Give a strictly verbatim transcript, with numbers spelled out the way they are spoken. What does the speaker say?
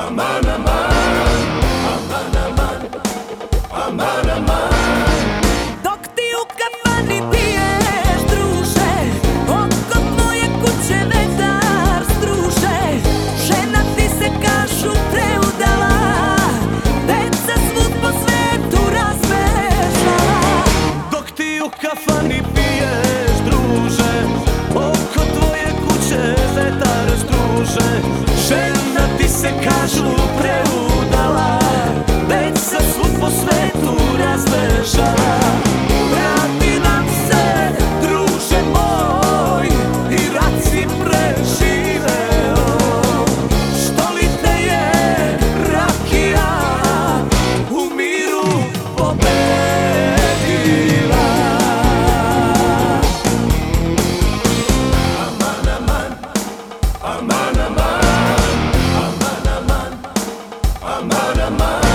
Aman aman, aman aman, aman aman. Dok ti u kafani piješ, druže, oko tvoje kuće vetar struže. Žena ti se kažu preudala, deca svud po svetu razbežala. Dok ti u kafani piješ, druže, oko tvoje kuće vetar struže. Žena ti se kažu preudala, deca svud po svetu razbežala. Vrati nam se, druže moj, i rat si preživeo. Što li te je rakija u miru pobedila? Aman aman, aman aman, aman aman, aman aman.